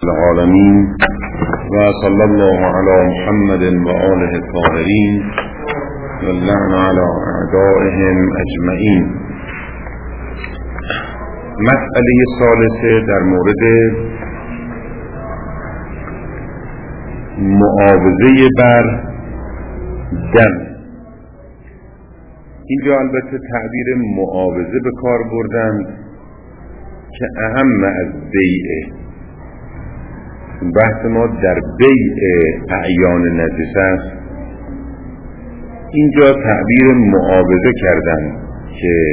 العالمين وصلى الله على محمد وآله الطاهرين واللعن على أعدائهم أجمعين. مسئله ثالثه در مورد معاوضه بر دم. اینجا البته تعبیر معاوضه به کار بردند که اهم از بیعه. بحث ما در بیع اعیان نجس است. اینجا تعبیر معاوضه کردند که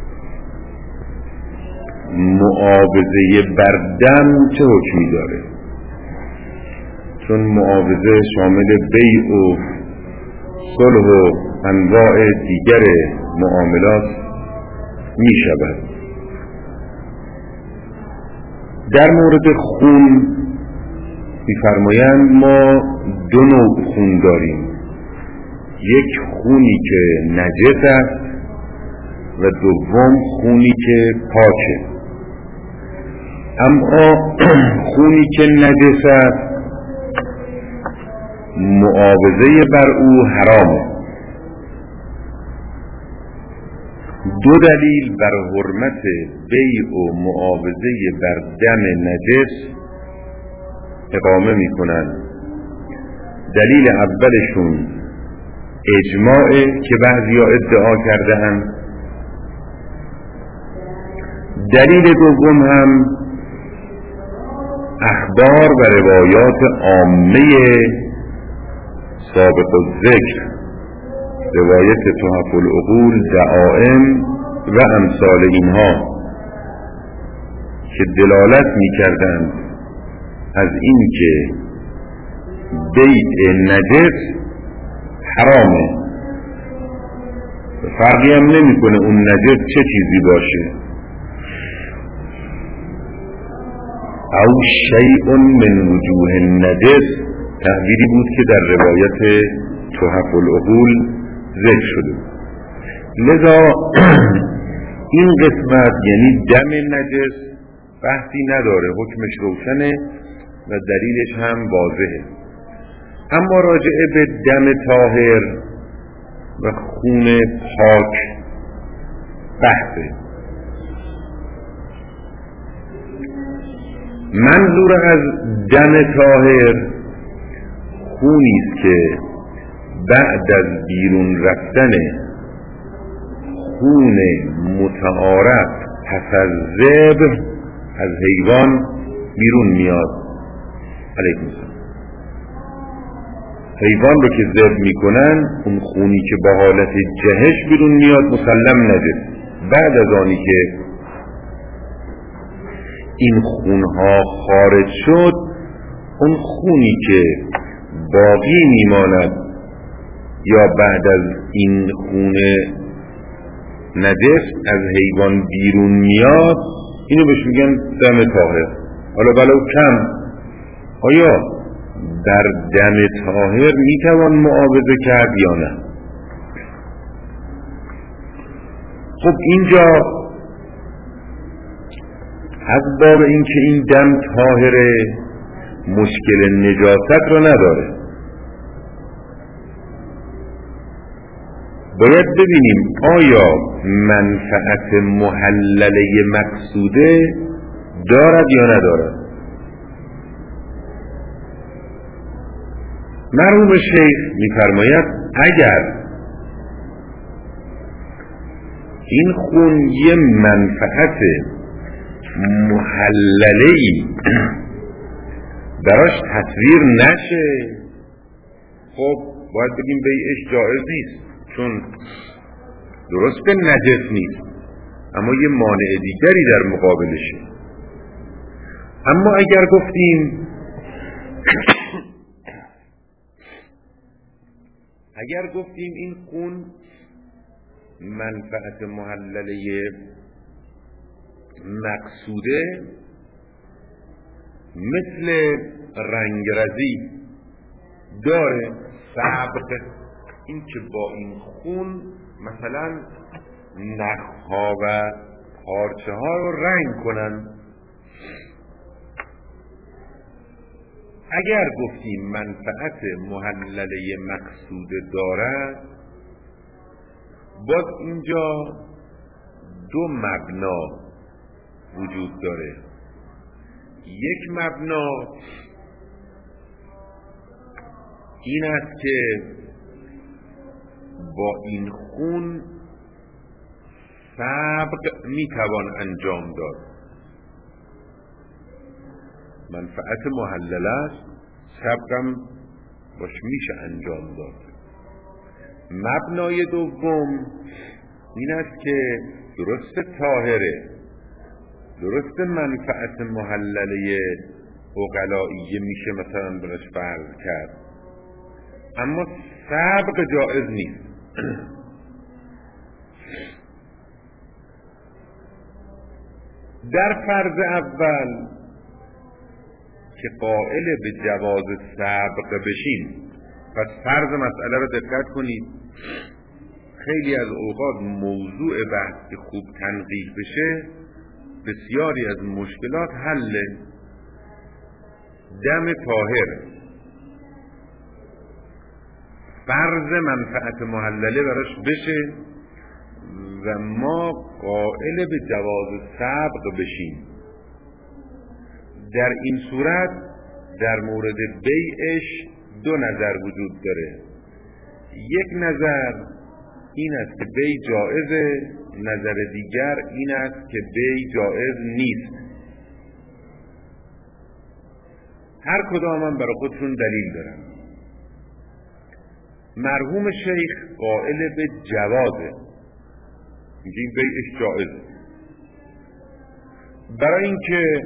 معاوضه بر دم چه حکمی داره، چون معاوضه شامل بیع و صلح و انواع دیگر معاملات می شود. در مورد خون می‌فرمایند ما دو نوع خون داریم، یک خونی که نجس است و دوم خونی که پاکه. اما خونی که نجس است معاوضه بر او حرامه. دو دلیل بر حرمت بیع و معاوضه بر دم نجس اقامه میکنند. دلیل اولشون اجماعه که بعضیا ادعا کرده‌اند. دلیل دوم هم اخبار و روایات عامه سابق الذکر، روایت تحف العقول، دعائم و امثال اینها که دلالت می‌کردند از این که بیع نجس حرامه. فرقی هم نمی‌کنه اون نجس چه چیزی باشه. او شیء من وجوه النجس تعبیری بود که در روایت تحف العقول ذکر شده. لذا این قسمت یعنی دم نجس بحثی نداره، حکمش روشنه و دلیلش هم واضحه. اما راجع به دم طاهر و خون پاک بحثه. منظور از دم طاهر خونی است که بعد از بیرون رفتن خون متعارف پس از ذبح از حیوان بیرون میاد. علیکم السلام. حیوان رو که ذبح میکنن اون خونی که با حالت جهش بیرون میاد مسلم نجس. بعد از آنی که این خونها خارج شد اون خونی که باقی میماند یا بعد از این خون نجس از حیوان بیرون میاد اینو بهش میگن دم طاهر. حالا ولو کم آیا در دم طاهر میتوان معاوضه کرد یا نه؟ خب اینجا از باب اینکه این دم طاهره مشکل نجاست رو نداره. باید ببینیم آیا منفعت محلله مقصوده دارد یا ندارد. مرحوم شیخ می‌فرماید اگر این خون یه منفعت محلله‌ای براش تصویر نشه خب باید بگیم بیعش جایز نیست، چون درست که نجس نیست اما یه مانع دیگری در مقابلشه. اما اگر گفتیم این خون منفعت محلله مقصوده مثل رنگرزی داره، سبق این که با این خون مثلا نخها و پارچه ها رو رنگ کنن، اگر گفتیم منفعت محلله مقصود دارد، باز اینجا دو مبنا وجود داره. یک مبنا این است که با این خون سبق میتوان انجام داد، منفعت محلل است، سبقم باش میشه انجام داد. مبنای دوم این است که درست طاهره، درست منفعت محلله عقلائیه میشه مثلا براش فرض کرد، اما سبق جائز نیست. در فرض اول که قائل به جواز سبق بشیم، پس فرض مسئله رو دقت کنید، خیلی از اوقات موضوع بحث که خوب تنقیح بشه بسیاری از مشکلات حل. دم طاهر فرض منفعت محلله براش بشه و ما قائل به جواز سبق بشیم، در این صورت در مورد بیعش دو نظر وجود داره. یک نظر این است که بیع جائزه، نظر دیگر این است که بیع جائز نیست. هر کدام هم برای خودشون دلیل دارن. مرحوم شیخ قائل به جوازه، میگه این بیعش جائزه، برای اینکه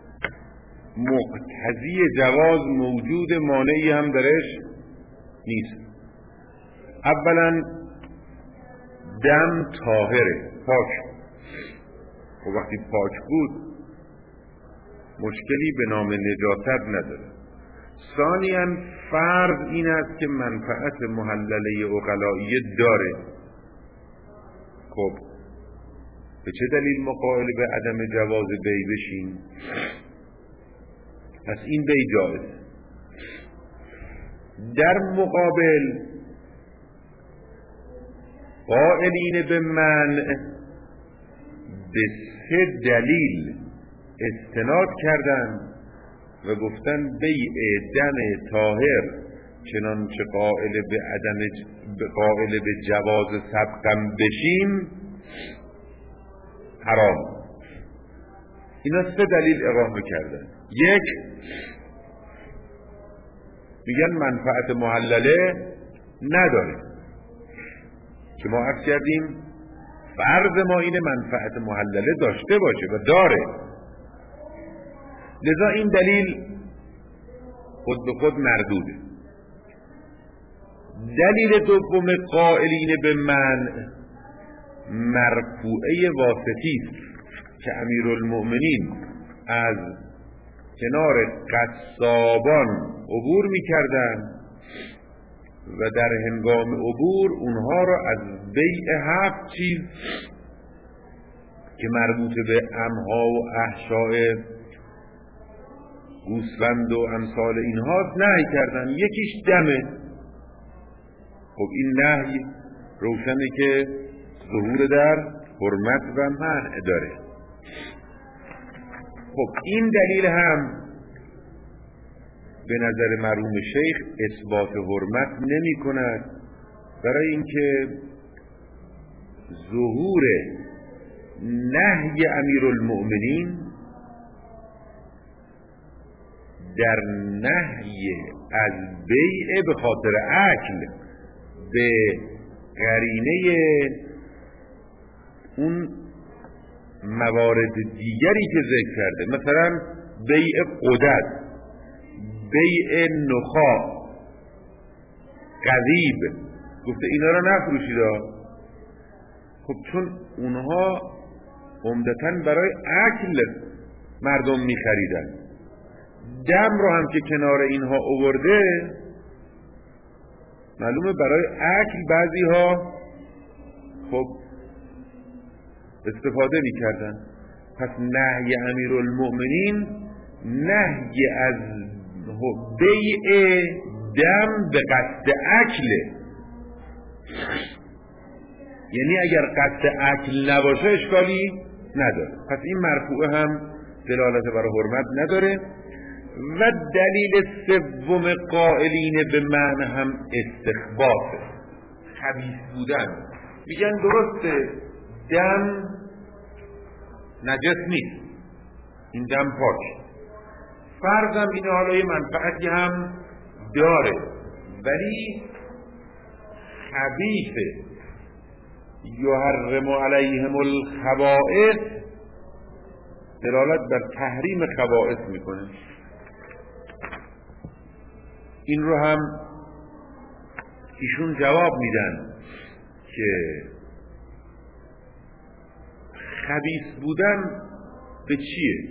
مقتضی جواز موجود، مانعی هم درش نیست. اولا دم طاهره، پاک، و وقتی پاک بود مشکلی به نام نجاست نداره. ثانیاً فرض این است که منفعت محلله عقلائیه داره. خب به چه دلیل ما قائل به عدم جواز بیع بشیم؟ پس این بیع جائز. در مقابل قائلین به منع به سه دلیل استناد کردن و گفتن بیع دم طاهر چنانچه قائل به جواز سبقم بشیم حرام. اینا سه دلیل اقامه کردن. یک، میگن منفعت محلله نداره، که ما عرض کردیم فرض ما اینه منفعت محلله داشته باشه و داره، لذا این دلیل خود به خود مردوده. دلیل دوم قائلین به منع مرفوعه واسطی است که امیرالمؤمنین از کنار قصابان عبور می‌کردند و در هنگام عبور اونها را از بیع 7 چیز که مربوط به امها و احشاء گوسفند و امثال اینها نهی کردن. یکیش دمه. خب این نهی روشنه که ظهور در حرمت و منع داره. خب این دلیل هم به نظر مرحوم شیخ اثبات حرمت نمی کند، برای اینکه ظهور نهی امیرالمؤمنین در نهی از بیع به خاطر اکل به قرینه اون موارد دیگری که ذکر کرده، مثلا بیع قدد، بیع نخاع، قضیب، گفته اینا را نفروشید. خب چون اونها عمدتاً برای اکل مردم می‌خریدن، دم رو هم که کنار اینها آورده معلومه برای اکل بعضی ها خب استفاده می‌کردن. پس نهی امیرالمؤمنین نهی از بیع دم به قصد اکله، یعنی اگر قصد اکل نباشه اشکالی نداره. پس این مرفوعه هم دلالت بر حرمت نداره. و دلیل سوم قائلین به معنی هم استخباطه، خبیث بودن. میگن درسته دم نجس نیست، این دم پاک، فرضم اینه حالا یه منفعتی هم داره ولی خبیثه، یحرم علیهم الخبائث، دلالت بر تحریم خبائث میکنه. این رو هم ایشون جواب میدن که خبیث بودن به چیه؟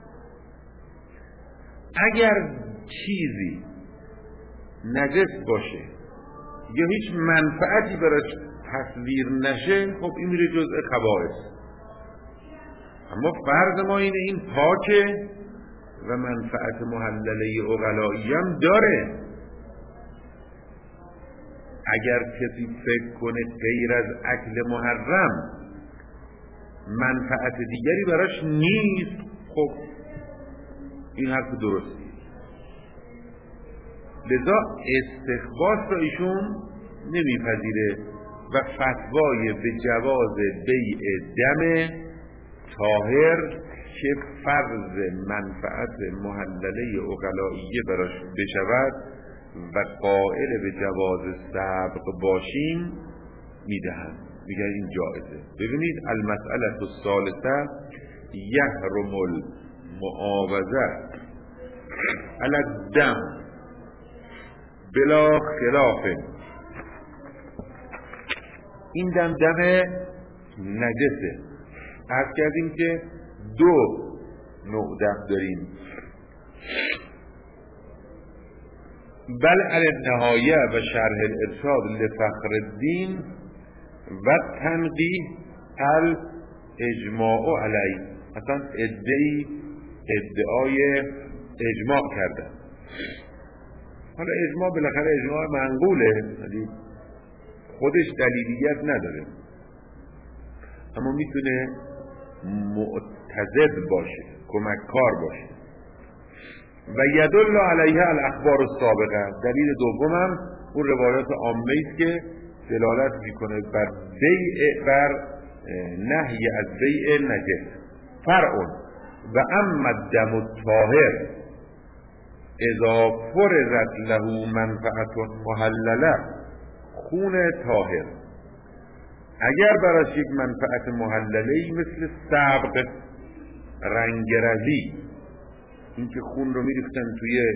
اگر چیزی نجس باشه یا هیچ منفعتی براش تصویر نشه، خب این میره جزء خبائث. اما فرض ما اینه این پاکه و منفعت محلله عقلایی هم داره. اگر کسی فکر کنه غیر از اکل محرم منفعت دیگری براش نیست، خب این حرف درستی. لذا استخباط را ایشون نمیپذیره و فتوای به جواز بیع دم طاهر که فرض منفعت محلله عقلائیه براش بشود و قائل به جواز سبق باشیم میدهند، میگن این جایزه. ببینید المسئله الثالثه یحرم المعاوضه علی الدم بلا خلاف. این دم نجسه. عرض کردیم که دو نوع دم داریم، بل علی النهایه و شرح الارشاد لفخر الدین و تنقیح الاجماع علی. مثلا ادعای اجماع کردن. حالا اجماع بالاخره اجماع منقوله، ولی خودش دلیلیت نداره، اما میتونه معتضد باشه، کمککار باشه. و یدل علیها الاخبار السابقه. دلیل دومم اون روایات عامه است که دلالت میکنه بر نهی از بیع نجس. فرع و اما الدم الطاهر اذا فرضت له منفعت محلله، خون طاهر اگر براش یک منفعت محلله‌ای مثل سبق، رنگرزی، این که خون رو میریختن توی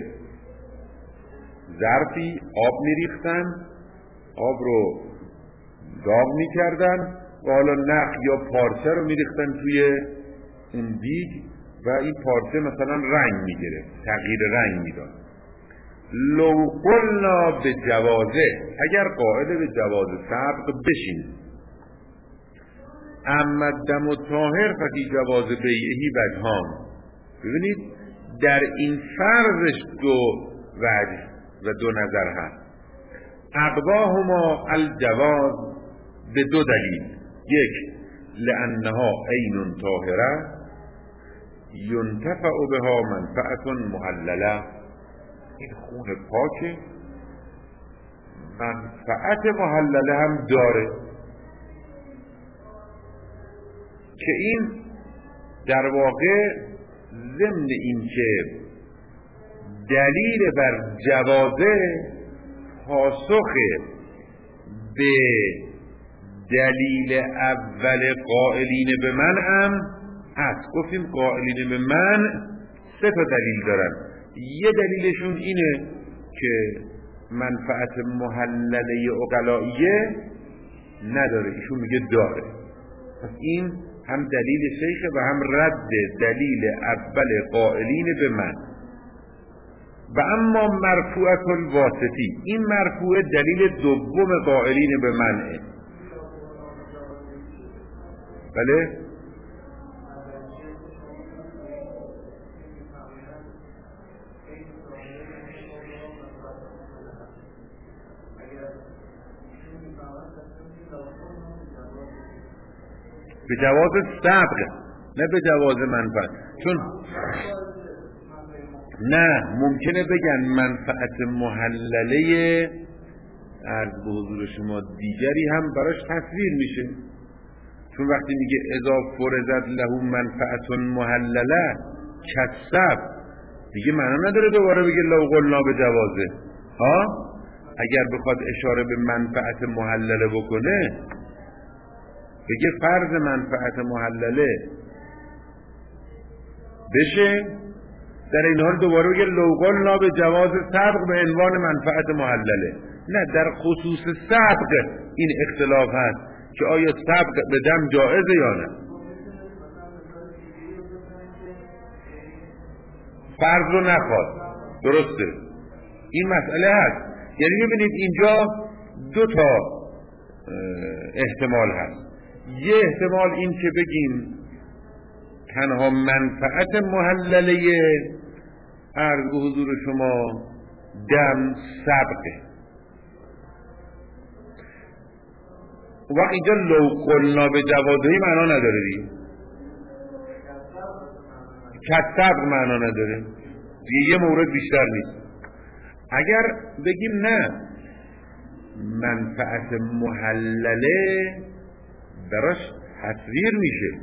ظرفی، آب میریختن، آب رو داغ میکردن و حالا نخ یا پارچه رو میریختن توی اون دیگ و این پارچه مثلا رنگ میگرفت، تغییر رنگ میداد. لو قلنا به جوازه، اگر قائل به جواز سبق بشین، اما الدم الطاهر ففی جواز بیعه وجهان. ببینید در این فرضش دو وجه و دو نظر هست. اقواهما الجواز به دو دلیل. یک، لانها عین طاهره ینتفع بها منفعت محلله، این خون پاکه، منفعت محلله هم داره که این در واقع ضمن این که دلیل بر جوازه پاسخ به دلیل اول قائلین به منعم هست. گفتیم قائلین به منع سه تا دلیل دارن. یه دلیلشون اینه که منفعت محلله عقلائیه نداره، ایشون میگه داره. پس این هم دلیل شیخه و هم رد دلیل اول قائلین به من. و اما مرفوعت الواسطی، این مرفوع دلیل دوم قائلین به منه. بله؟ به جواز سبق، نه به جواز منفعت. چون نه ممکنه بگن منفعت محلله عرض به حضور شما دیگری هم براش تصویر میشه. چون وقتی میگه اذا فرضت له منفعت محلله کسب، دیگه معنا نداره دوباره بگه لو قلنا به جوازه. اگر بخواد اشاره به منفعت محلله بکنه، بگه فرض منفعت محلله بشه، در این حال دوباره بگه لو قلنا به جواز سبق به عنوان منفعت محلله. نه، در خصوص سبق این اختلاف هست که آیا سبق به دم جائزه یا نه. فرض رو نخواد، درسته، این مسئله هست. یعنی ببینید اینجا دو تا احتمال هست. یه احتمال این که بگیم تنها منفعت محلله عرض به حضور شما دم سبقه. وقت اینجا لو قلنا به جوازهی معنا نداره دیگه، کسب معنا نداره دیگه، یه مورد بیشتر نیست. اگر بگیم نه منفعت محلله براش تصویر میشه،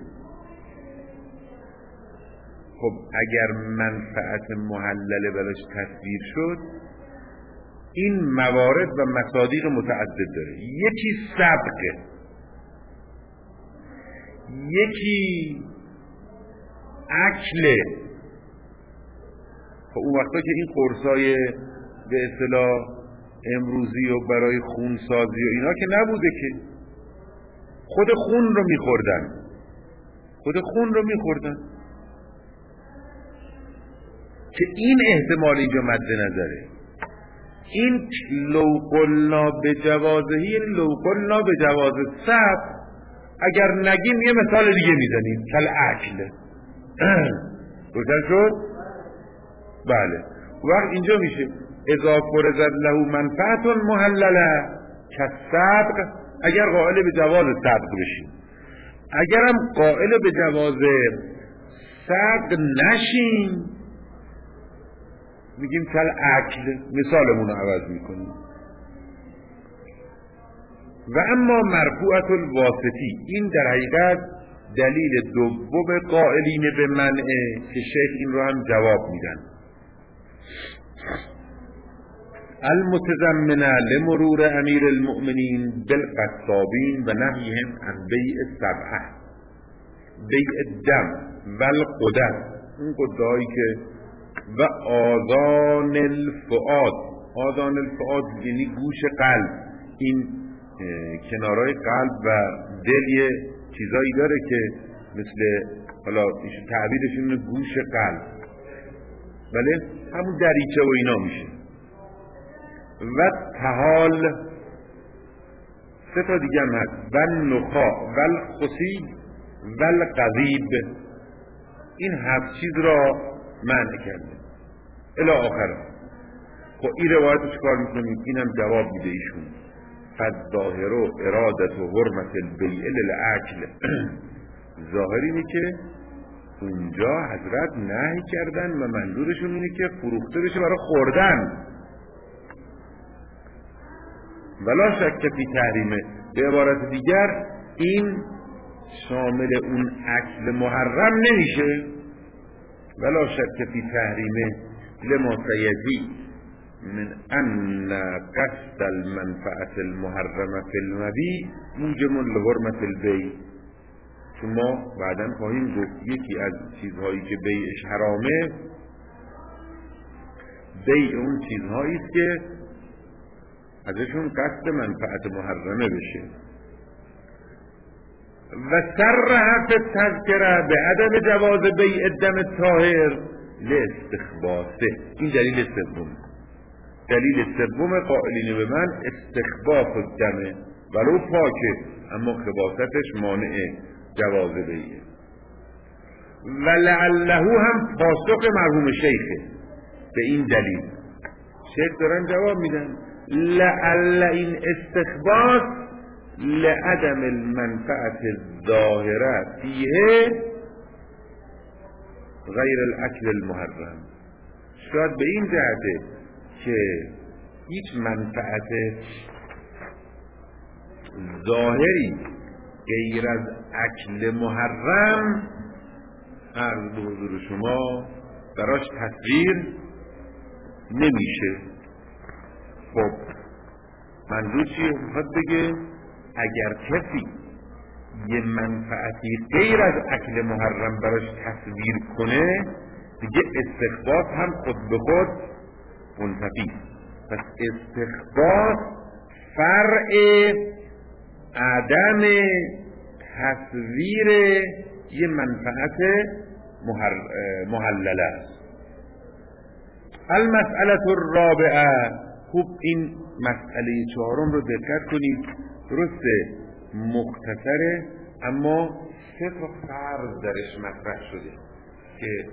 خب اگر منفعت محلله براش تصویر شد، این موارد و مصادیق متعدد داره. یکی سبقه، یکی اکله. خب اون وقتا که این قرصای به اصطلاح امروزی و برای خون سازی و اینا که نبوده، که خود خون رو میخوردن، که این احتمال اینجا مد نظره. این لو قلنا به جوازهی، یعنی لو قلنا به جواز سبق. اگر نگیم یه مثال دیگه میزنیم، کل اکل. روشن شد؟ بله. وقت اینجا میشه اذا فرضت له منفعت محلله کالسبق، اگر قائل به جواز سبق بشیم. اگرم قائل به جواز سبق نشیم، میگیم کل اکل، مثالمون رو عوض میکنیم. و اما مرفوعت الواسطی، این در حقیقت دلیل دوم قائلین به منعه که شیخ این رو هم جواب میدن. المتضمنه لمرور امیر المؤمنین بالقصابین و نهیهم عن بیع السبعه، بیع الدم و القدر، اون قدرهایی که و آذان الفؤاد. آذان الفؤاد یعنی گوش قلب. این کنارای قلب و دل یه چیزایی داره که مثل، حالا تعبیرشون گوش قلب، بله، همون دریچه و اینا میشه. و تحال، سه تا دیگه هم هست، و نخا و الخسی و القذیب. این هفت چیز را منع کرده الی آخر. خب این روایت رو چکار میکنیم؟ اینم جواب میده ایشون. فالظاهر ارادت و حرمت البیع للاکل. ظاهر اینه که اونجا حضرت نهی کردن و منظورشون اینه که فروخته بشه برای خوردن. ولا شک فی تحریمه. به عبارت دیگر این شامل اون اکل محرم نمیشه. ولا شک فی تحریمه لما سیجی من ان قصد المنفعت المحرمه فی المبیع موجب لحرمت البیع. چون ما بعداً خواهیم گفت یکی از چیزهایی که بیعش حرامه، بیع اون چیزهایی است که ازشون قصد منفعت محرمه بشه. و صرح فی التذکره به عدم جواز بیع الدم الطاهر لاستخباثه. این دلیل سوم. دلیل سوم قائلین به من استخباث الدم، ولو پاکه اما خباثتش مانع جواز بیعه. و لعله هم پاسخ مرحوم شیخه به این دلیل. شیخ دارن جواب میدن لعل این استخباس لعدم المنفعت الظاهره فیه غیر الاکل المحرم. شاید به این جهته که هیچ منفعت ظاهری غیر از اکل محرم عرض به حضور شما براش تصویر نمیشه. خب منظور چیه؟ میخواد بگه اگر کسی یه منفعتی غیر از اکل محرم براش تصویر کنه دیگه استخباس هم خود به خود منتفی. پس استخباس فرع عدم تصویر یه منفعت محلله است. المسئله الرابعه. خوب این مسئله چهارم رو دقت کنید، درسته مختصره اما سه تا فرض درش مطرح شده که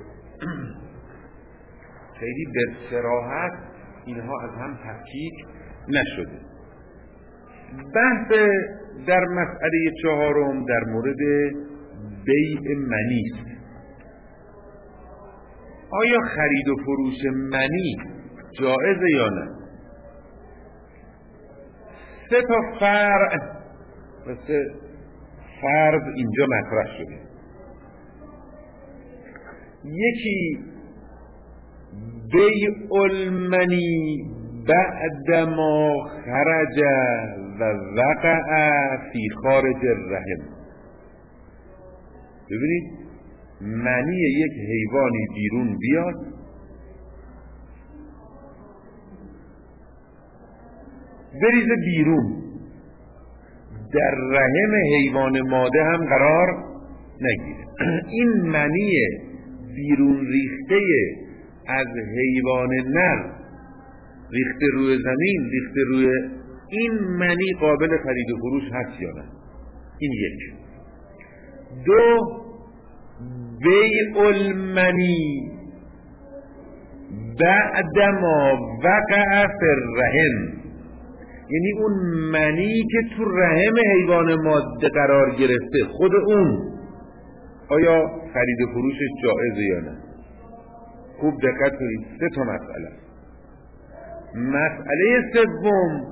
خیلی به صراحت اینها از هم تفکیک نشده. بحث در مسئله چهارم در مورد بیع منی است. آیا خرید و فروش منی جائزه یا نه؟ سه تا فرع و سه فرض اینجا مطرح شده. یکی بیع المنی بعد ما خرج و وقع فی خارج الرحم. ببینید منی یک حیوانی بیرون بیاد بریزه بیرون، در رحم حیوان ماده هم قرار نگیره. این منی بیرون ریخته از حیوان نر ریخته روی زمین، ریخته روی این منی قابل خرید و فروش هست یا نه؟ این یک. دو بیع المنی بعد ما وقع فی الرحم، یعنی اون منی که تو رحم حیوان ماده قرار گرفته خود اون آیا خرید و فروشش جائزه یا نه؟ خوب دقت کنید، سه تا مسئله. مسئله سوم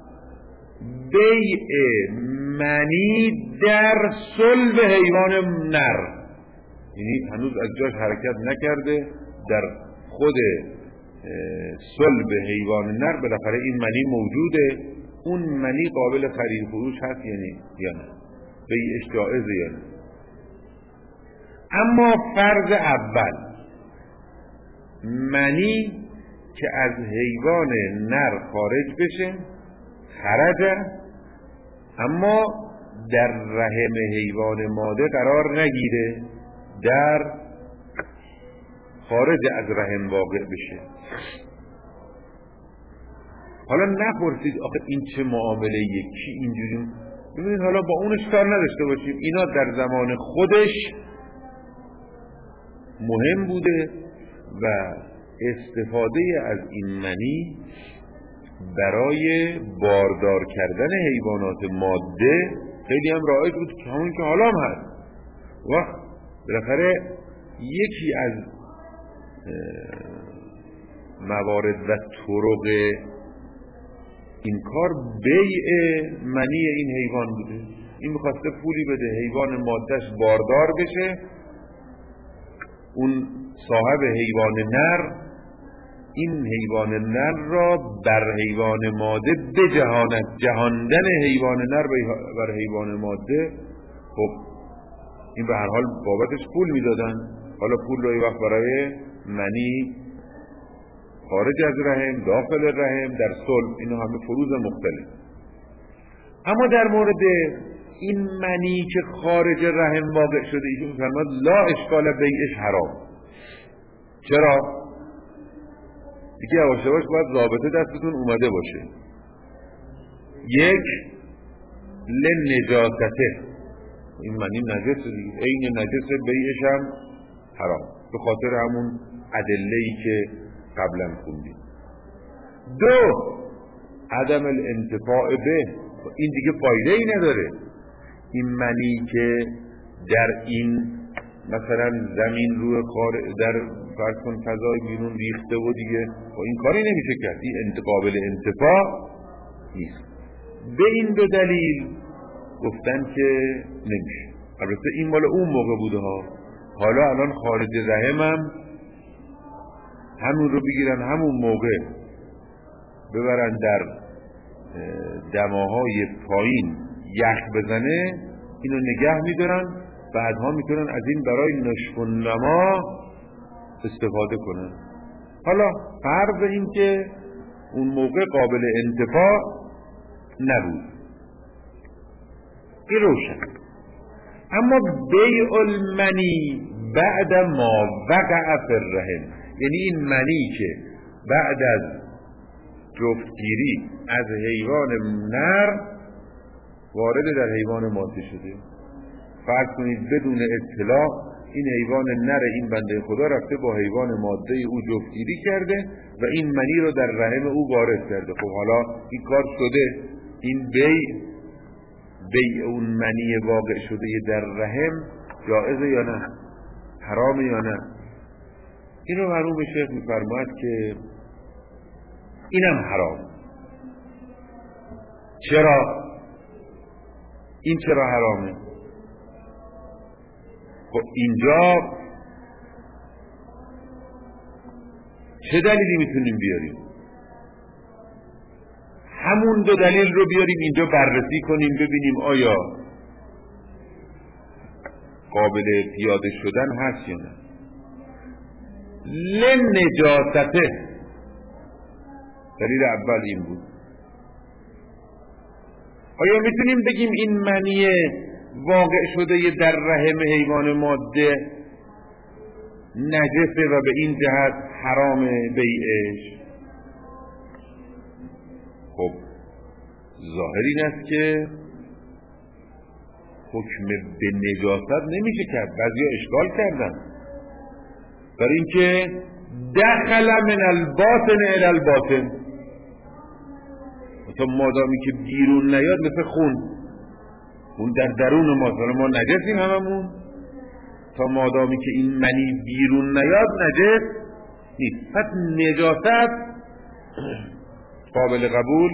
بیع منی در صلب حیوان نر، یعنی هنوز از جاش حرکت نکرده، در خود صلب حیوان نر بالاخره این منی موجوده، اون منی قابل خرید و فروش هست یعنی یا نه؟ بیعش جائزه یا نه؟ اما فرض اول منی که از حیوان نر خارج بشه، خرج اما در رحم حیوان ماده قرار نگیره، در خارج از رحم واقع بشه. حالا نپرسید آخه این چه معامله یکی اینجوری، ببینید حالا با اونش کار نداشته باشیم، اینا در زمان خودش مهم بوده و استفاده از این منی برای باردار کردن حیوانات ماده خیلی هم رایج بود که همون که حالا هم هست. وقت بالاخره یکی از موارد و طرق این کار بیع منی این حیوان بوده. این میخواسته پولی بده حیوان مادهش باردار بشه، اون صاحب حیوان نر این حیوان نر را بر حیوان ماده بجهاند. جهاندن حیوان نر بر حیوان ماده، خب این به هر حال بابتش پول میدادن، حالا پول رو یه وقت برای منی خارج از رحم، داخل رحم، در صلب، اینا همه فروض مختلف. اما در مورد این منی که خارج رحم واقع شده ایشون فرمود لا اشکال بیعش حرام. چرا؟ دیگه یواش یواش باید ضابطه دستتون اومده باشه. یک، لنجاسته، این منی نجسه دیگه، این نجسه بیعش هم حرام به خاطر همون ادله‌ای که قبلا خوندیم. دو، عدم الانتفاع به، این دیگه فایده ای نداره. این منی که در این مثلا زمین روی در فرض کن فضای بیرون ریخته و دیگه با این کاری نمیشه کرد، این قابل انتفاع نیست. به این دو دلیل گفتن که نمیشه. البته این مال اون موقع بوده ها، حالا الان خارج رحم هم همون رو بگیرن همون موقع ببرن در دماهای پایین یخ بزنه، اینو نگه میدارن، بعدها میتونن از این برای نشف و نما استفاده کنن. حالا فرض این که اون موقع قابل انتفاع نبود، این روشن. اما بیع المنی بعد ما وقع فی الرحم، یعنی این منی که بعد از جفتگیری از حیوان نر وارد در حیوان ماده شده، فرض کنید بدون اطلاع این حیوان نر این بنده خدا رفته با حیوان ماده او جفتگیری کرده و این منی رو در رحم او وارد کرده. خب حالا این کار شده، این بیع اون منی واقع شده در رحم جائزه یا نه، حرامه یا نه؟ اینو مرحوم شیخ میفرماید که اینم حرام. چرا؟ این چرا حرامه؟ خب اینجا چه دلیلی میتونیم بیاریم؟ همون دو دلیل رو بیاریم اینجا بررسی کنیم ببینیم آیا قابل پیاده شدن هست یا نه. لنجاسته، دلیل اول این بود. آیا میتونیم بگیم این منی واقع شده در رحم حیوان ماده نجسه و به این جهت حرام بیعش؟ خب ظاهر این است که حکم به نجاست نمیشه کرد. بعضیا اشکال کردن برای اینکه دخل من الباطن الی الباطن، تا مادامی که بیرون نیاد مثل خون در درون ما، ما نجسیم هممون، تا مادامی که این منی بیرون نیاد نجس نیست. پس نجاست قابل قبول.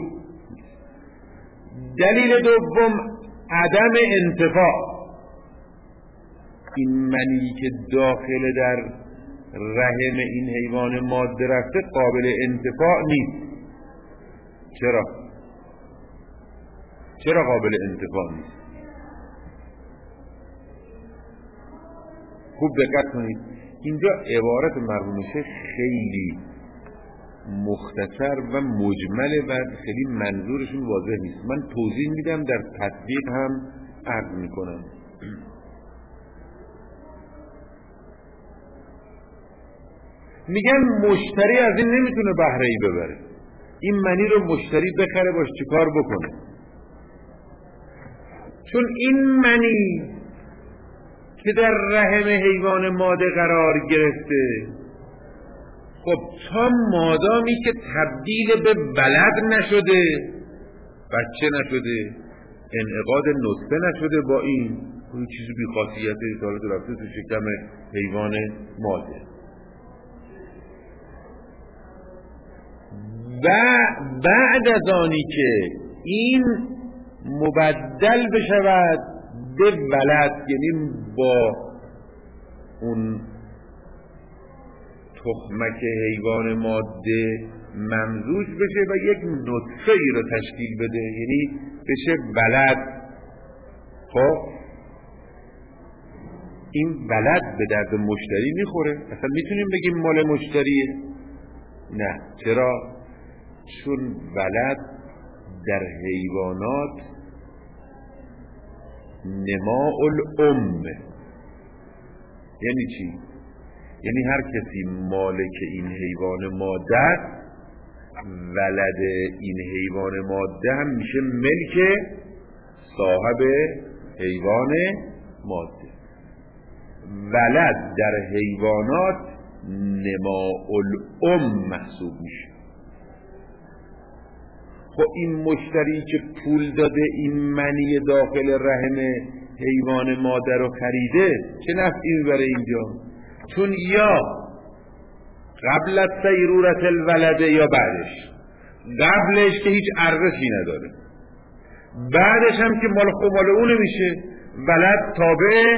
دلیل دوم عدم انتفاع، این منی که داخل در رحم این حیوان ماده رفته قابل انتفاع نیست. چرا قابل انتفاع نیست؟ خوب دقت کنید، اینجا عبارت مرحوم شیخ خیلی مختصر و مجمله و خیلی منظورشون واضح نیست. من توضیح میدم، در تطبیق هم عرض میکنم. میگن مشتری از این نمیتونه بهره ای ببره. این منی رو مشتری بخره باش چیکار بکنه؟ چون این منی که در رحم حیوان ماده قرار گرفته، خب تا مادامی که تبدیل به ولد نشده، بچه نشده، انعقاد نطفه نشده با این چیز بی خاصیته، سالت رفته تو شکم حیوان ماده و بعد از آنی که این مبدل بشود به ولد، یعنی با اون تخمک حیوان ماده ممزوج بشه و یک نطفه ای رو تشکیل بده، یعنی بشه ولد. خب این ولد به درد مشتری میخوره؟ اصلا میتونیم بگیم مال مشتریه؟ نه. چرا؟ چون ولد در حیوانات نماء الام. یعنی چی؟ یعنی هر کسی مالک این حیوان ماده است، ولد این حیوان ماده هم میشه ملک صاحب حیوان ماده. ولد در حیوانات نماء الام محسوب میشه. خب این مشتری که پول داده این منی داخل رحم حیوان مادر رو خریده چه نفعی میبره اینجا؟ چون یا قبل از سیرورت الولد یا بعدش. قبلش که هیچ ارزشی نداره، بعدش هم که مال خود مال اونه میشه. ولد تابع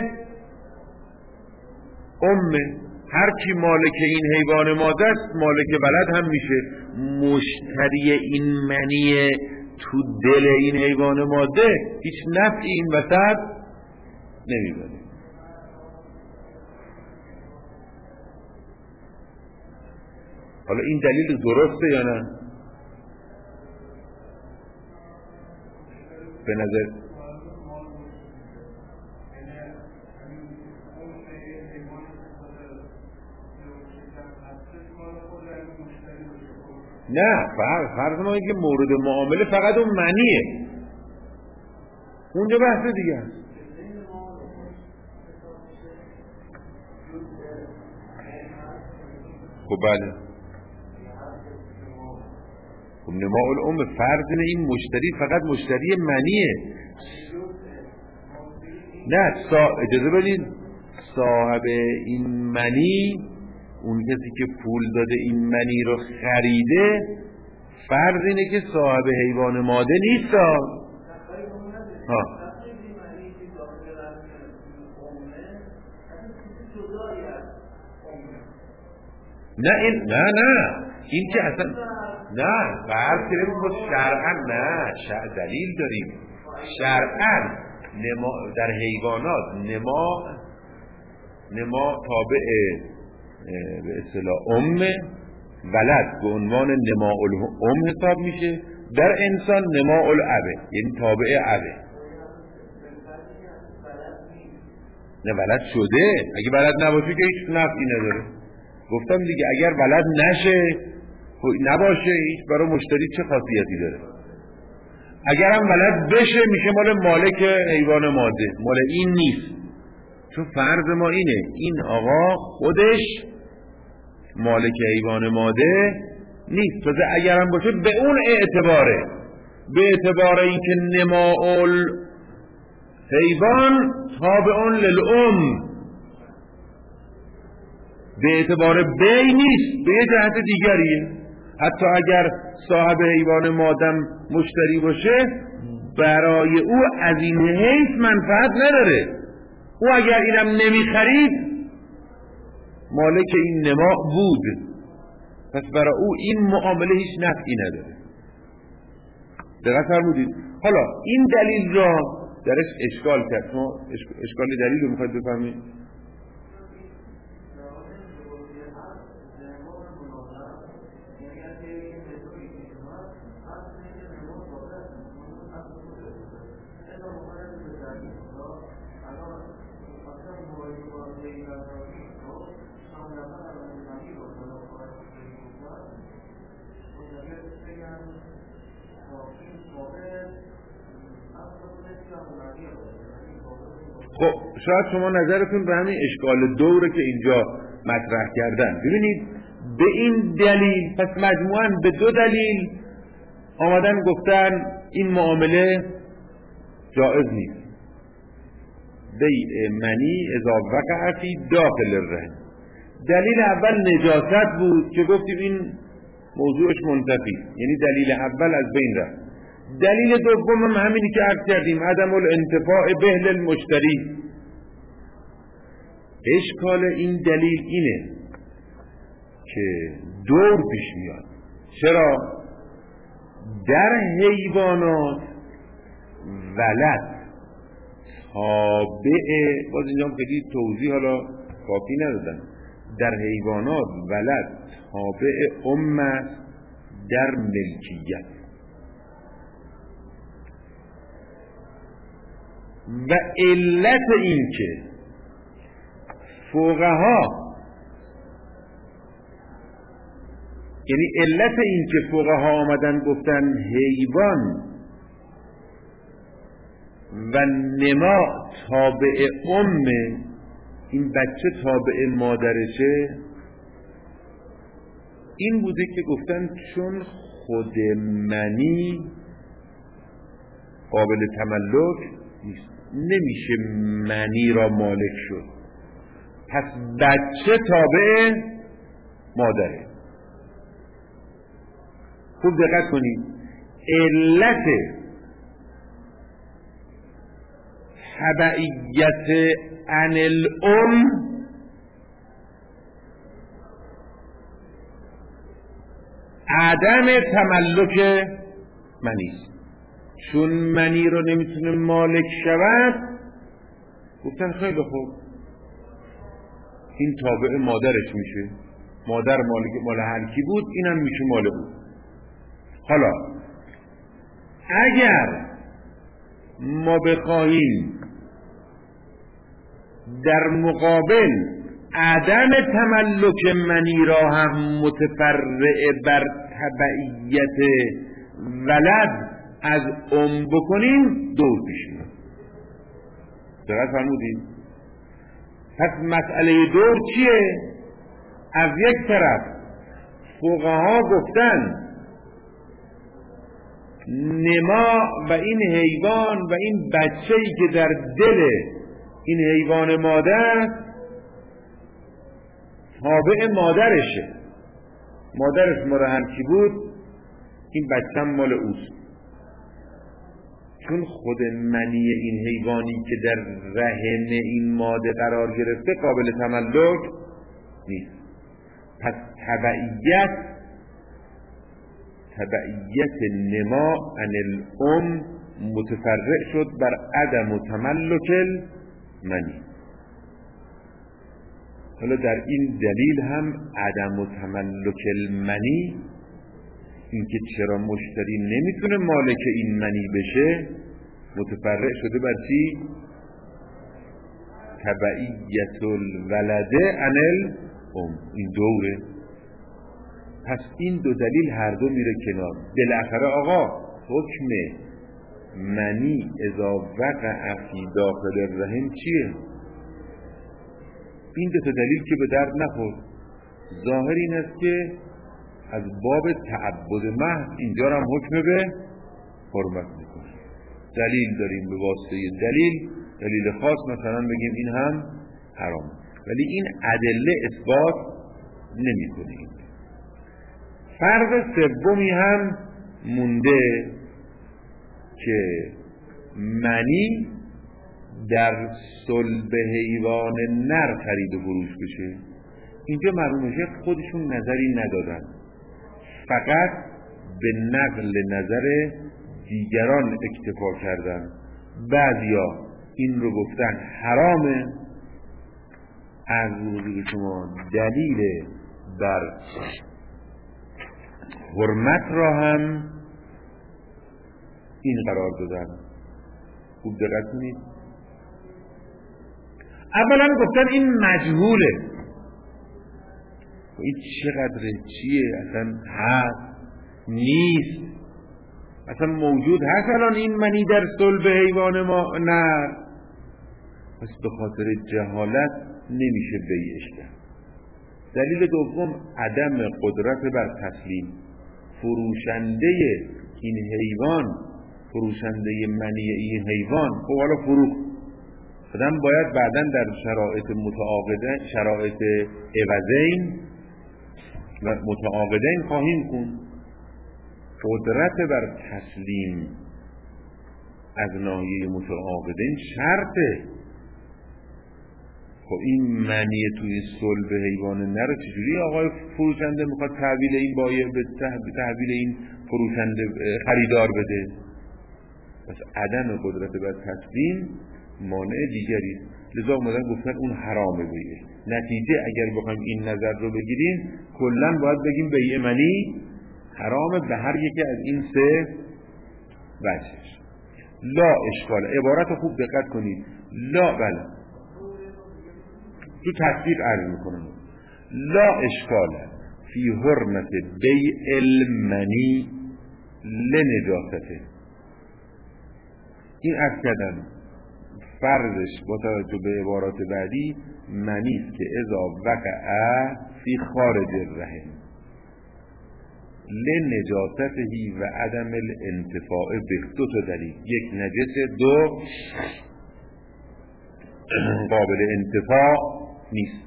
امه، هر کی مالک این حیوان ماده است مالک ولد هم میشه. مشتری این منی تو دل این حیوان ماده هیچ نفعی این وسط نمیبره. حالا این دلیل درسته یا نه؟ به نظر نه، فرض ما اینکه مورد معامله فقط اون منیه، اونجا بحث دیگه است. خب بله، خب نماء الام فرض اینه این مشتری فقط مشتری منیه. نه اجازه بدین، صاحب این منی، اون کسی که پول داده این منی رو خریده، فرض اینه که صاحب حیوان ماده نیست. این که اصلا نه، فرض کنیم ما شرعا نه دلیل داریم شرعا در حیوانات نما تابع به اصطلاح ولد به عنوان نماء الام حساب میشه، در انسان نماء الابه یعنی تابع ابه. نه ولد شده، اگه ولد نباشه که هیچ نفعی نداره. گفتم دیگه اگر ولد نشه نباشه هیچ برای مشتری چه خاصیتی داره. اگر هم ولد بشه میشه مال مالک حیوان ماده، مال این نیست. چون فرض ما اینه این آقا خودش مالک حیوان ماده نیست، تازه اگر هم باشه به اون اعتباره، به اعتبار اینکه نماء الحیوان تابع للام، به اعتبار بی نیست، به جهت دیگریه. حتی اگر صاحب حیوان مادم مشتری باشه برای او از این حیث منفعت نداره. او اگر اینم نمیخرید مالک این نماء بود، پس برای او این معامله هیچ نفعی نداره. دقت فرمودید؟ حالا این دلیل را درش اشکال کرد. شما اشکال دلیل رو میخواید بفهمید؟ خب شاید شما نظرتون به همین اشکال دوره که اینجا مطرح کردن. ببینید به این دلیل، پس مجموعاً به دو دلیل آمدن گفتن این معامله جائز نیست. بیع منی اذا وقع فی داخل الرهن. دلیل اول نجاست بود که گفتیم این موضوعش منتفی، یعنی دلیل اول از بین رفت. دلیل دوم هم همینی که عرض کردیم، عدم الانتفاع به للمشتری. اشکال این دلیل اینه که دور پیش میاد. چرا؟ در حیوانات ولد تابع، باز اینجا خیلی توضیح حالا کافی ندادن، در حیوانات ولد تابع ام در ملکیت و علت این که فقها، یعنی علت این که فقها آمدن گفتن حیوان و نما تابع امه، این بچه تابع مادرشه، این بوده که گفتن چون خود منی قابل تملک نیست. نمیشه منی را مالک شد. پس بچه تابع مادره. خوب دقت کنید، علت تبعیت عن الام عدم تملک منیست. چون منی رو نمیتونه مالک شود، گفتن خیلی خوب این تابع مادرش میشه، مادر مال هر کی بود اینم میشه مال او. حالا اگر ما بخواهیم در مقابل عدم تملک منی را هم متفرع بر تبعیت ولد از بکنیم، دور پیش میاد. دقت فرمودید؟ پس مسئله دور چیه؟ از یک طرف فقها گفتن نما و این حیوان و این بچه‌ای که در دل این حیوان مادر تابع مادرشه، مادرش مال هر کی بود این بچه هم مال اوست. چون خود منی این حیوانی که در رحم این ماده قرار گرفته قابل تملک نیست. پس تبعیت نما عن الام متفرع شد بر عدم تملک المنی. حالا در این دلیل هم عدم تملک المنی، اینکه چرا مشتری نمیتونه مالک این منی بشه، متفرع شده بر چی؟ تبعیت الولد عن الام. این دوره. پس این دو دلیل هر دو میره کنار. بالاخره آقا حکم منی اذا وقع فی داخل الرحم چیه؟ این دو دلیل که به درد نخورد. ظاهر این است که از باب تعبد محض اینجا هم حکم به حرمت میکنه. دلیل داریم به واسطه دلیل خاص مثلا بگیم این هم حرام، ولی این ادله اثبات نمیکنه. فرض سومی هم مونده که منی در صلب حیوان نر خرید و فروش بشه. اینجا مرحوم شیخ خودشون نظری ندادن، فقط به نقل نظر دیگران اکتفا کردن. بعضیا این رو گفتن حرامه، از حضور شما دلیل بر حرمت را هم این قرار دادن. خوب دقت کنید. اولا گفتن این مجهوله، این چقدره، چیه، اصلا هست نیست، اصلا موجود هست الان این منی در صلب حیوان ما؟ نه. پس به خاطر جهالت نمیشه بیعش کرد. دلیل دوم عدم قدرت بر تسلیم. فروشنده این حیوان، فروشنده منی این حیوان، خب حالا فروخت، آدم باید بعداً در شرایط متعاقده، شرایط عوضین و متعاقدین خواهیم کن. قدرت بر تسلیم از ناحیه متعاقدین شرطه. خب این منی توی صلب حیوان نر چجوری آقای فروشنده میخواد تحویل این بایع به تحویل این فروشنده خریدار بده؟ پس عدم قدرت بر تسلیم مانع دیگری است. لذا اومدن گفتن اون حرامه بیعه. نتیجه اگر بخوایم این نظر رو بگیریم کلا باید بگیم بیع منی حرامه به هر یکی از این سه وجهش. لا اشکال. عبارت خوب دقت کنید. لا، بله تو تصدیق عرض میکنم. لا اشکال فی حرمت بیع المنی لنجاسته. این عرض کردن فرضش با توجه به عبارات بعدی منیست که اذا وقع فی خارج الرحم. لنجاسته و عدم الانتفاع به. دو تا دلیل، یک نجس، دو قابل انتفاع نیست.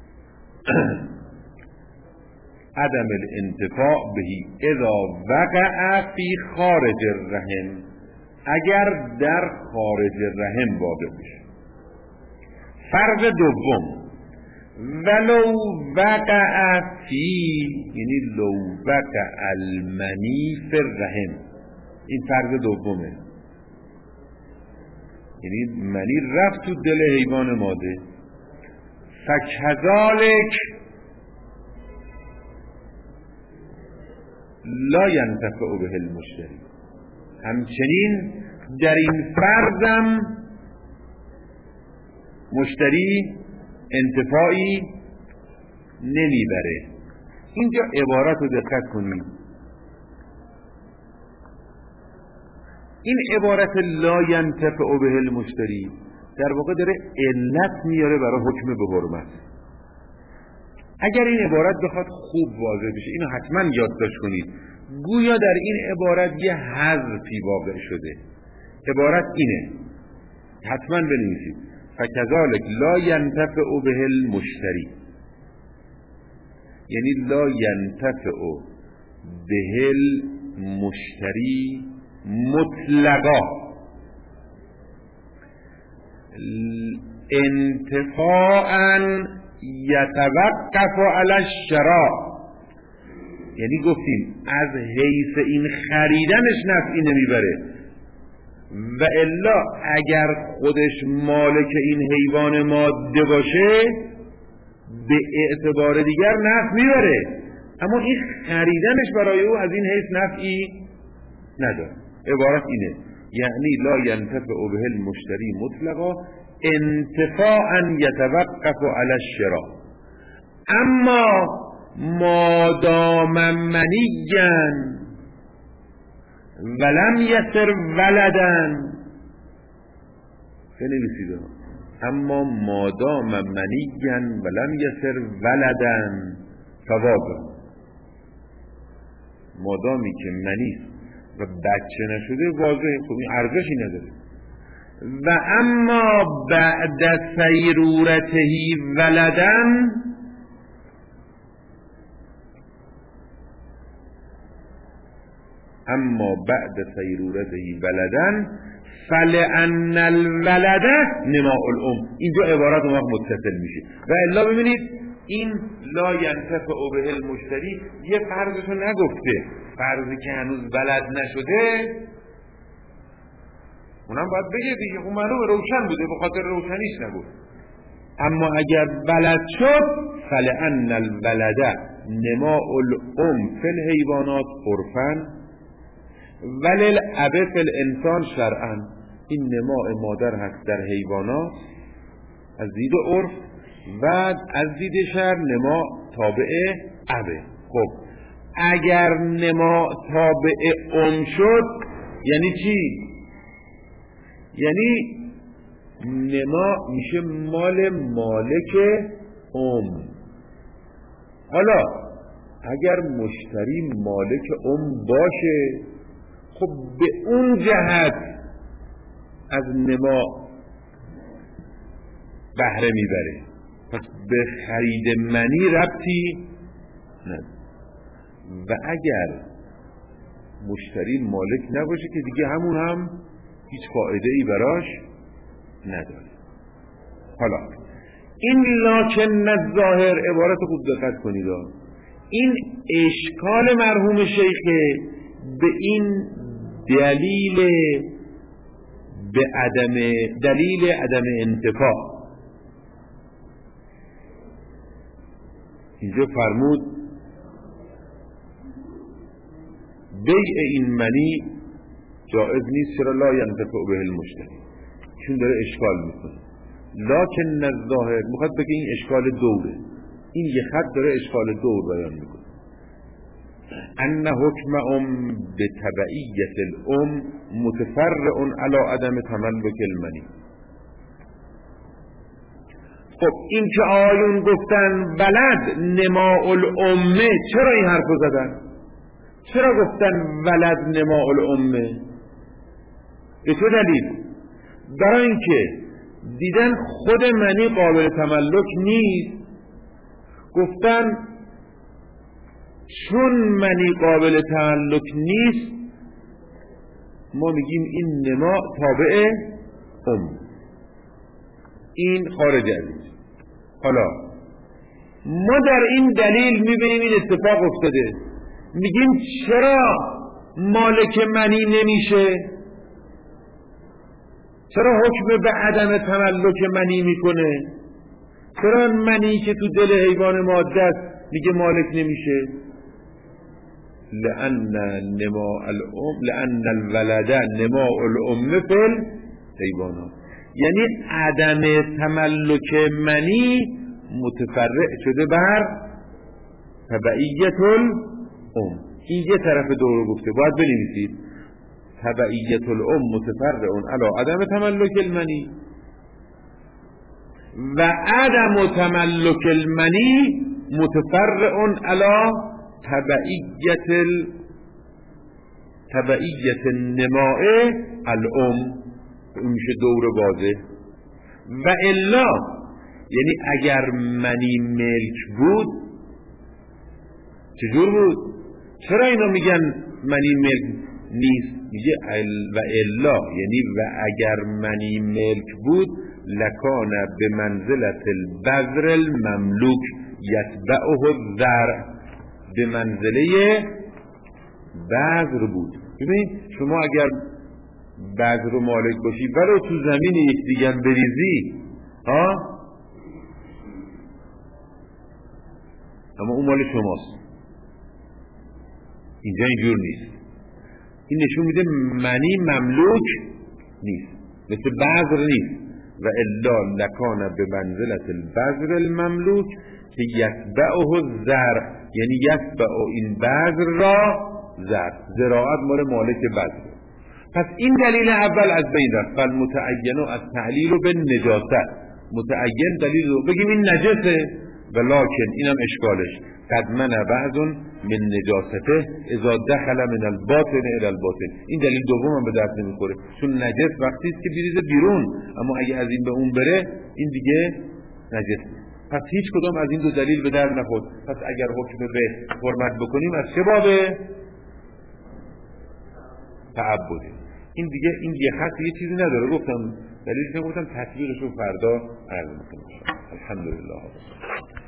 عدم الانتفاع بهی اذا وقع فی خارج الرحم، اگر در خارج رحم واقع بشه. فرض دوم، ولو وقع فی، یعنی لو وقع المنی فی الرحم، این فرض دومه، یعنی منی رفت تو دل حیوان ماده. فکذالک لا ینتفع به المشتری، همچنین در این فرضم مشتری انتفاعی نمیبره. اینجا عبارت رو دقت کنید، این عبارت لا ینتفع به المشتری در واقع داره علت میاره برای حکم به حرمت. اگر این عبارت بخواد خوب واضح بشه، اینو حتما یادداشت کنید، گویا در این عبارت یه حذفی واقع شده. عبارت اینه، حتما بنویسید، فکذالک لا ینتفع به المشتری، یعنی لا ینتفع به المشتری مطلقا انتفاعا یتوقف علی الشراء، یعنی گفتیم از حیث این خریدنش نفعی نمیبره، و الا اگر خودش مالک این حیوان ماده باشه به اعتبار دیگر نفع میبره، اما این خریدنش برای او از این حیث نفعی نداره. عبارت اینه، یعنی لا ینتفع به المشتری مطلقا انتفاعا یتوقف علی الشراء، اما مادام منیا ولم یسر ولدن، بنویسید، اما مادام منیا ولم یسر ولدن ثواب، مادامی که منی و بچه نشده واضحه، خب این ارزشی نداره. و اما بعد سیرورته ولدن، اما بعد سیرورته ولدن فلأن الولد نماء الام، اینجا عبارت اون وقت متصل میشه. و الا ببینید این لا ینتفع به المشتری یه فرضشو نگفته، فرضی که هنوز بلد نشده اونم باید بگه دیگه، خب معلومه روشن بوده، به خاطر روشنیش نگفت. اما اگر بلد شد فلأن الولد نماء الام فی الحیوانات عرفاً وللاب فی الانسان شرعاً، این نماء مادر هست در حیوانات از دید عرف و از دید شرع نماء تابع ابه. خب اگر نماء تابع ام شد یعنی چی؟ یعنی نماء میشه مال مالک ام. حالا اگر مشتری مالک ام باشه، خب به اون جهت از نماء بهره میبره، پس به خرید منی ربطی نداره. و اگر مشتری مالک نباشه که دیگه همون هم هیچ فایده ای براش نداره. حالا این لکن الظاهر، عبارت خوب دقت کنید، این اشکال مرحوم شیخه به این دلیل عدم انتفاع. اینجا فرمود بیع این منی جائز نیست، چرا لا ینتفع به المشتری، چون داره اشکال میکنه. لکن الظاهر میخواد بگه این اشکال دوره، این یه خط داره اشکال دور بیان میکنه. ان حکم به تبعیت الام متفرع علی عدم تملک المنی. خب این که آیون گفتن ولد نماء الامه، چرا این حرفو زدن؟ چرا گفتن ولد نماء الامه؟ به چه دلیل؟ برای اینکه دیدن خود منی قابل تملک نیست، گفتن چون منی قابل تملک نیست ما میگیم این نماء تابع این خارج ازش. حالا ما در این دلیل میبینیم این اتفاق افتاده، میگیم چرا مالک منی نمیشه؟ چرا حکم به عدم تملک منی میکنه؟ چرا منی که تو دل حیوان ماده است میگه مالک نمیشه؟ لأن الولد نماء الام فی الحیوانات، یعنی عدم تملک منی متفرع شده بر تبعیت الام. این یه طرف دور گفته، باید بنویسید تبعیت الام متفرع علی عدم تملک المنی و عدم تملک المنی متفرع علی تبعیت النماء الام. این میشه دور واضح. و الا یعنی اگر منی ملک بود چجور بود؟ چرا اینا میگن منی ملک نیست؟ میگه و الا یعنی و اگر منی ملک بود لکان به منزلت البذر المملوک یتبعه الذرع، به منزله بذر بود. ببین شما اگر بذر رو مالک باشی ولو تو زمین یکدیگر بریزی اما اون مال شماست. اینجا اینجور نیست. این نشون میده منی مملوک نیست، مثل بذر نیست. و الا لکان به منزلت البذر المملوک که یتبعه الزرع، یعنی یتبع این بذر را زراعت مال مالک بذر. پس این دلیل اول از بین رفت. فالمتعین از تعلیل به نجاست، متعین دلیل رو بگیم این نجسه ولکن اینم اشکالش قد منع بعض من نجاسته اذا دخل من الباطن الى الباطن. این دلیل دوم هم به درد نمیخوره، چون نجس وقتی است که بریزه بیرون، اما اگه از این به اون بره این دیگه نجس نیست. پس هیچ کدام از این دو دلیل به درد نخورد. پس اگر حکم به حرمت بکنیم از چه بابه؟ تعبدی. این دیگه این یه خط یه چیزی نداره. گفتم دلیلش نگفتم، تصویرش رو فردا عرض میکنم. الحمدلله.